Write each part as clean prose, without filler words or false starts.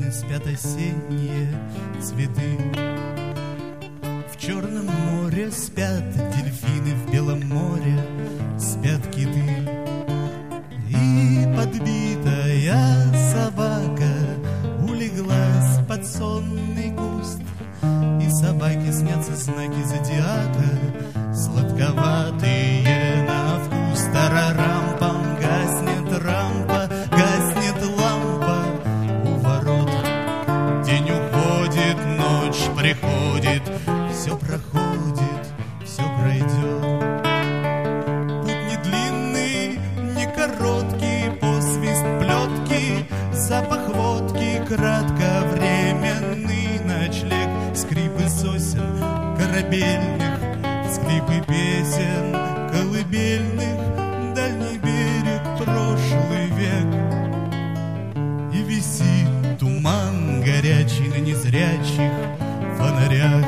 спят осенние цветы. В Черном море спят дельфины, в Белом море спят киты. И подбитая собака улеглась под сонный куст, и собаке снятся знаки зодиака, сладковатые на вкус. Тарарампам, гаснет рампа, гаснет лампа у ворот. День уходит, ночь приходит, все проходит, все пройдет. Путь не длинный, не короткий, посвист плетки, запах водки, кратковременный ночлег, скрипы сосен корабельных, скрипы песен колыбельных, дальний берег, прошлый век. И висит туман горячий на незрячих фонарях,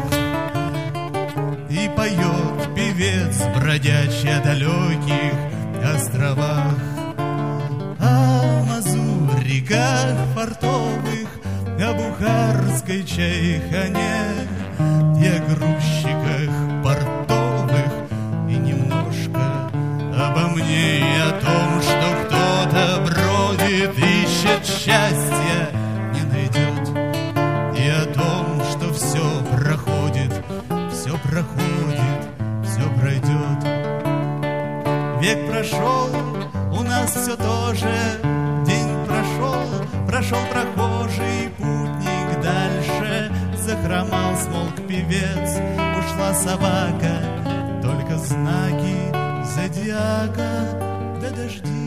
и поет певец бродячий о далеких островах, о мазуриках фартовых, о бухарской чайхане и о грузчиках портовых, и немножко обо мне и о том, что кто-то бродит, ищет счастья, не найдет, и о том, что все проходит, все проходит, все пройдет. Век прошел, у нас все тоже, день прошел, прошел прохожий путник дальше, захромал, смолк певец, ушла собака, только знаки зодиака, да дожди